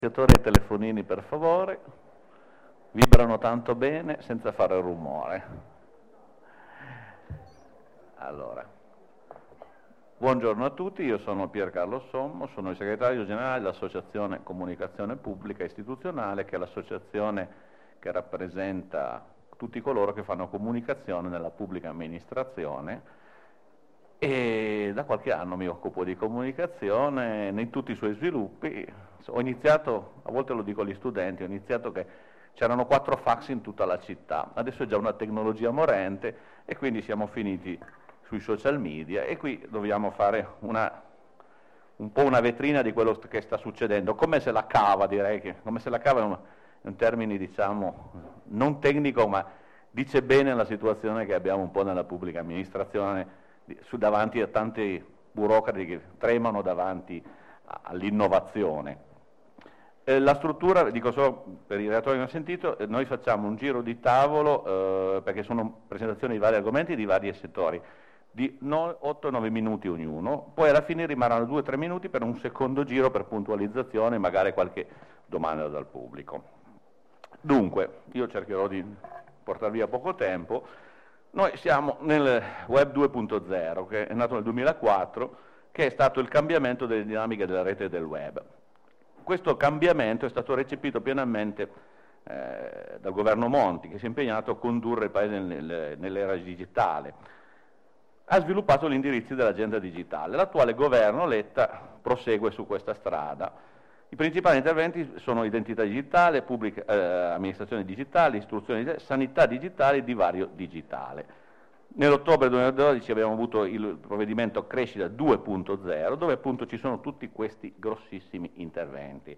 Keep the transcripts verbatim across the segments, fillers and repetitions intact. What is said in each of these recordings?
Signori ai telefonini, per favore, vibrano tanto bene senza fare rumore. Allora, buongiorno a tutti, io sono Piercarlo Sommo, sono il segretario generale dell'Associazione Comunicazione Pubblica Istituzionale, che è l'associazione che rappresenta tutti coloro che fanno comunicazione nella pubblica amministrazione, e da qualche anno mi occupo di comunicazione in tutti i suoi sviluppi. Ho iniziato, a volte lo dico agli studenti, ho iniziato che c'erano quattro fax in tutta la città, adesso è già una tecnologia morente e quindi siamo finiti sui social media e qui dobbiamo fare una, un po' una vetrina di quello che sta succedendo, come se la cava, direi che come se la cava è un, è un termine, diciamo, non tecnico, ma dice bene la situazione che abbiamo un po' nella pubblica amministrazione, su, davanti a tanti burocrati che tremano davanti all'innovazione. Eh, la struttura, dico solo per i relatori che hanno sentito, eh, noi facciamo un giro di tavolo, eh, perché sono presentazioni di vari argomenti di vari settori, di no, otto nove minuti ognuno, poi alla fine rimarranno due tre minuti per un secondo giro per puntualizzazione e magari qualche domanda dal pubblico. Dunque, io cercherò di portare via poco tempo. Noi siamo nel Web due punto zero, che è nato nel duemilaquattro, che è stato il cambiamento delle dinamiche della rete del web. Questo cambiamento è stato recepito pienamente eh, dal governo Monti, che si è impegnato a condurre il Paese nel, nell'era digitale. Ha sviluppato gli indirizzi dell'agenda digitale. L'attuale governo Letta prosegue su questa strada. I principali interventi sono identità digitale, pubblica, eh, amministrazione digitale, istruzione digitale, sanità digitale e divario digitale. Nell'ottobre duemiladodici abbiamo avuto il provvedimento Crescita due punto zero, dove appunto ci sono tutti questi grossissimi interventi.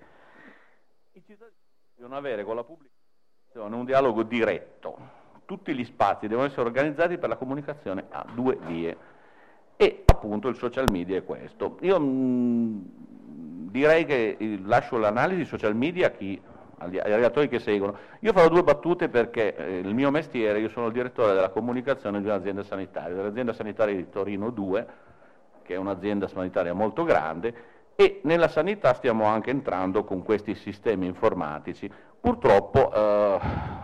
I cittadini devono avere con la pubblica amministrazione un dialogo diretto. Tutti gli spazi devono essere organizzati per la comunicazione a due vie. E appunto il social media è questo. Io mh, direi che eh, lascio l'analisi social media a chi, agli, agli relatori che seguono. Io farò due battute perché eh, il mio mestiere, io sono il direttore della comunicazione di un'azienda sanitaria, dell'azienda sanitaria di Torino due, che è un'azienda sanitaria molto grande, e nella sanità stiamo anche entrando con questi sistemi informatici. Purtroppo eh,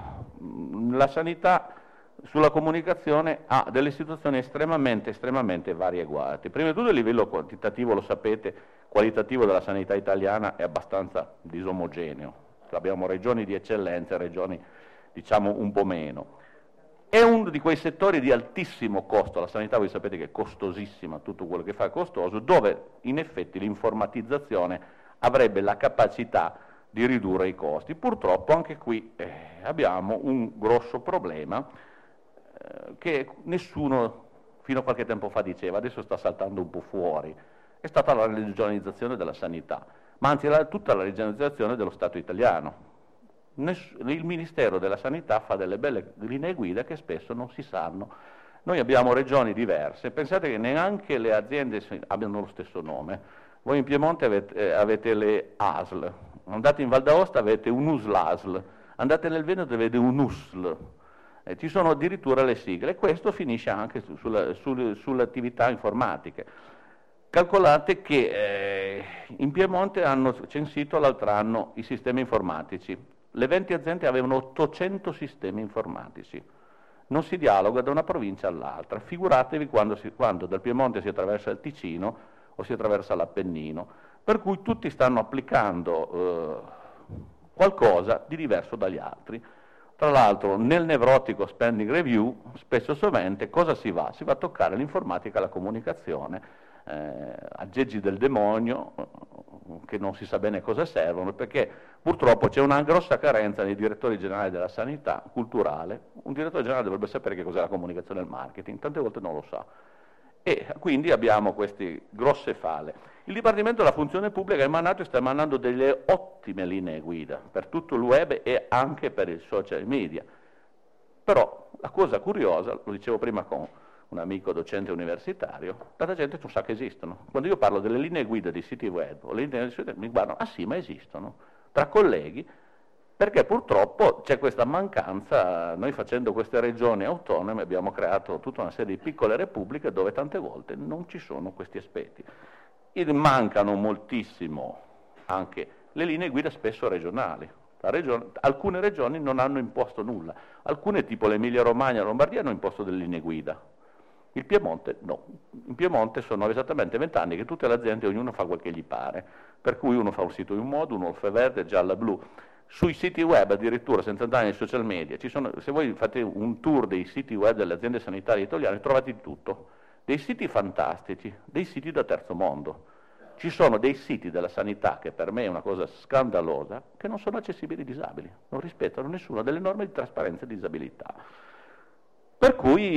la sanità sulla comunicazione ha delle situazioni estremamente, estremamente varieguate. Prima di tutto il livello quantitativo, lo sapete, qualitativo della sanità italiana è abbastanza disomogeneo. Abbiamo regioni di eccellenza e regioni, diciamo, un po' meno. È uno di quei settori di altissimo costo, la sanità voi sapete che è costosissima, tutto quello che fa è costoso, dove in effetti l'informatizzazione avrebbe la capacità di ridurre i costi. Purtroppo anche qui eh, abbiamo un grosso problema eh, che nessuno fino a qualche tempo fa diceva, adesso sta saltando un po' fuori, è stata la regionalizzazione della sanità, ma anzi la, tutta la regionalizzazione dello Stato italiano. Ness- il Ministero della Sanità fa delle belle linee guida che spesso non si sanno. Noi abbiamo regioni diverse, pensate che neanche le aziende abbiano lo stesso nome. Voi in Piemonte avete, eh, avete le A S L, andate in Val d'Aosta avete un U S L A S L, andate nel Veneto avete un U S L, eh, ci sono addirittura le sigle e questo finisce anche su, sulla, sul, sulle attività informatiche. Calcolate che eh, in Piemonte hanno censito l'altro anno i sistemi informatici, le venti aziende avevano ottocento sistemi informatici, non si dialoga da una provincia all'altra, figuratevi quando, si, quando dal Piemonte si attraversa il Ticino o si attraversa l'Appennino, per cui tutti stanno applicando eh, qualcosa di diverso dagli altri. Tra l'altro nel nevrotico spending review spesso sovente cosa si va? Si va a toccare l'informatica e la comunicazione, eh, aggeggi del demonio che non si sa bene cosa servono, perché purtroppo c'è una grossa carenza nei direttori generali della sanità culturale. Un direttore generale dovrebbe sapere che cos'è la comunicazione e il marketing, tante volte non lo sa. E quindi abbiamo queste grosse falle. Il Dipartimento della Funzione Pubblica ha emanato e sta emanando delle ottime linee guida per tutto il web e anche per il social media. Però la cosa curiosa, lo dicevo prima con un amico docente universitario, tanta gente non sa che esistono. Quando io parlo delle linee guida di siti web o le linee guida di siti web, mi guardano, ah sì, ma esistono, tra colleghi, perché purtroppo c'è questa mancanza. Noi facendo queste regioni autonome abbiamo creato tutta una serie di piccole repubbliche dove tante volte non ci sono questi aspetti. E mancano moltissimo anche le linee guida spesso regionali. La regione, alcune regioni non hanno imposto nulla, alcune tipo l'Emilia Romagna e la Lombardia hanno imposto delle linee guida. Il Piemonte no, in Piemonte sono esattamente vent'anni che tutte le aziende, ognuno fa quel che gli pare, per cui uno fa un sito in un modo, uno lo fa verde, gialla, blu. Sui siti web addirittura, senza andare nei social media, ci sono, se voi fate un tour dei siti web delle aziende sanitarie italiane trovate di tutto, dei siti fantastici, dei siti da terzo mondo. Ci sono dei siti della sanità, che per me è una cosa scandalosa, che non sono accessibili ai disabili, non rispettano nessuna delle norme di trasparenza e disabilità. Per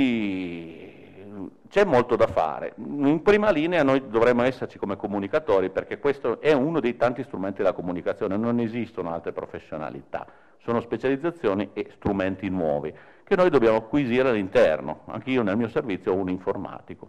cui c'è molto da fare. In prima linea noi dovremmo esserci come comunicatori, perché questo è uno dei tanti strumenti della comunicazione, non esistono altre professionalità, sono specializzazioni e strumenti nuovi che noi dobbiamo acquisire all'interno. Anche io nel mio servizio ho un informatico,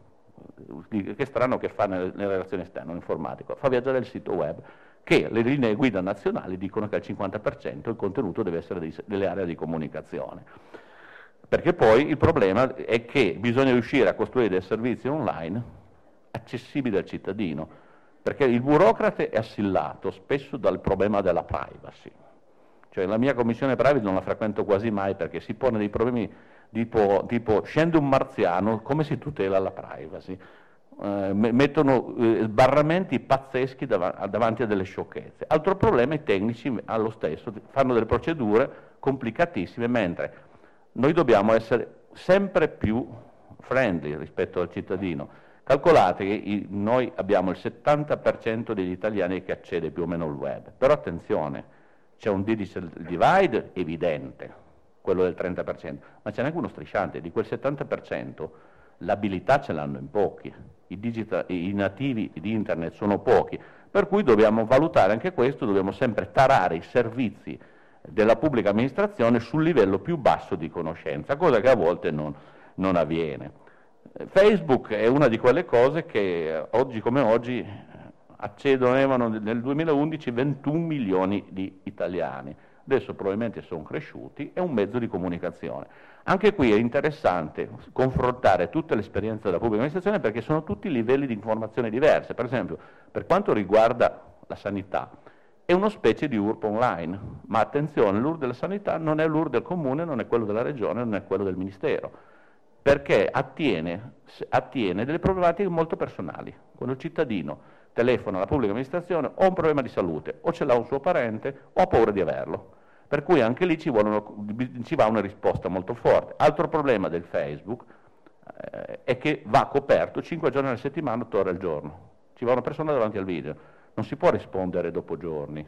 che strano che fa nelle, nelle relazioni esterne, un informatico, fa viaggiare il sito web, che le linee guida nazionali dicono che al cinquanta per cento il contenuto deve essere dei, delle aree di comunicazione. Perché poi il problema è che bisogna riuscire a costruire dei servizi online accessibili al cittadino, perché il burocrate è assillato spesso dal problema della privacy. Cioè la mia commissione privacy non la frequento quasi mai perché si pone dei problemi tipo, tipo scende un marziano, come si tutela la privacy? Eh, mettono eh, sbarramenti pazzeschi dav davanti a delle sciocchezze. Altro problema, i tecnici allo stesso fanno delle procedure complicatissime, mentre noi dobbiamo essere sempre più friendly rispetto al cittadino. Calcolate che i, noi abbiamo il settanta per cento degli italiani che accede più o meno al web, però attenzione, c'è un digital divide evidente, quello del trenta per cento, ma c'è anche uno strisciante, di quel settanta per cento l'abilità ce l'hanno in pochi, i, digital, i nativi di internet sono pochi, per cui dobbiamo valutare anche questo, dobbiamo sempre tarare i servizi della pubblica amministrazione sul livello più basso di conoscenza, cosa che a volte non, non avviene. Facebook è una di quelle cose che oggi come oggi accedevano nel duemilaundici ventuno milioni di italiani, adesso probabilmente sono cresciuti, è un mezzo di comunicazione. Anche qui è interessante confrontare tutte le esperienze della pubblica amministrazione perché sono tutti livelli di informazione diverse. Per esempio, per quanto riguarda la sanità, è una specie di U R P online, ma attenzione, l'U R della sanità non è l'U R del comune, non è quello della regione, non è quello del ministero, perché attiene, attiene delle problematiche molto personali. Quando il cittadino telefona alla pubblica amministrazione o ha un problema di salute, o ce l'ha un suo parente, o ha paura di averlo. Per cui anche lì ci, vogliono, ci va una risposta molto forte. Altro problema del Facebook eh, è che va coperto cinque giorni alla settimana, otto ore al giorno. Ci va una persona davanti al video. Non si può rispondere dopo giorni.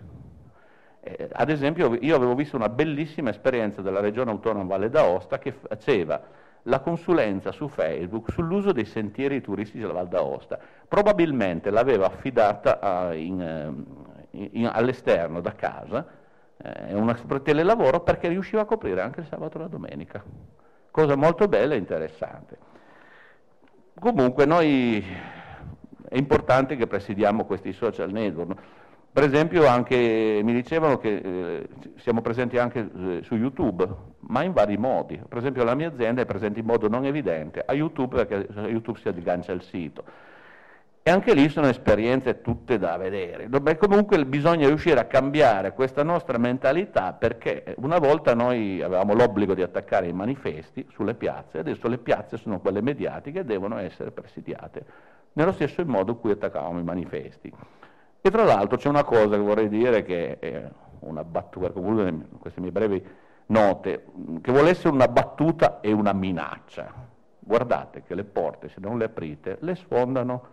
Eh, ad esempio io avevo visto una bellissima esperienza della Regione Autonoma Valle d'Aosta che faceva la consulenza su Facebook sull'uso dei sentieri turistici della Valle d'Aosta. Probabilmente l'aveva affidata a, in, in, in, all'esterno da casa, è eh, una telelavoro perché riusciva a coprire anche il sabato e la domenica. Cosa molto bella e interessante. Comunque noi è importante che presidiamo questi social network. Per esempio anche, mi dicevano che eh, siamo presenti anche eh, su YouTube, ma in vari modi. Per esempio la mia azienda è presente in modo non evidente a YouTube perché a YouTube si aggancia il sito. E anche lì sono esperienze tutte da vedere. Beh, comunque bisogna riuscire a cambiare questa nostra mentalità perché una volta noi avevamo l'obbligo di attaccare i manifesti sulle piazze, adesso le piazze sono quelle mediatiche e devono essere presidiate nello stesso modo in cui attaccavamo i manifesti. E tra l'altro c'è una cosa che vorrei dire, che è una battuta, per concludere queste mie brevi note, che vuole essere una battuta e una minaccia. Guardate che le porte, se non le aprite, le sfondano.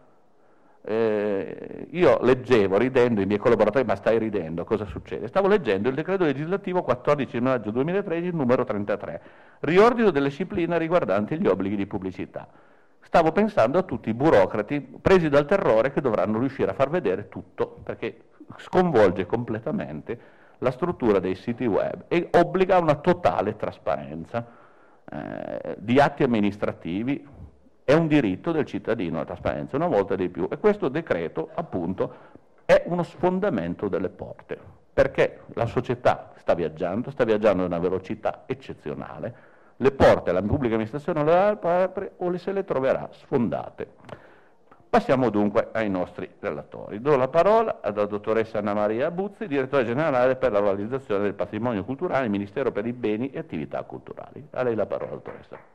Eh, io leggevo, ridendo, i miei collaboratori, ma stai ridendo, cosa succede? Stavo leggendo il decreto legislativo quattordici maggio duemilatredici, numero trentatré, riordino delle discipline riguardanti gli obblighi di pubblicità. Stavo pensando a tutti i burocrati presi dal terrore che dovranno riuscire a far vedere tutto, perché sconvolge completamente la struttura dei siti web e obbliga a una totale trasparenza eh, di atti amministrativi. È un diritto del cittadino la trasparenza, una volta di più, e questo decreto appunto è uno sfondamento delle porte, perché la società sta viaggiando, sta viaggiando a una velocità eccezionale. Le porte alla pubblica amministrazione le apre o le se le troverà sfondate. Passiamo dunque ai nostri relatori. Do la parola alla dottoressa Anna Maria Buzzi, direttore generale per la valorizzazione del patrimonio culturale, Ministero per i beni e attività culturali. A lei la parola, dottoressa.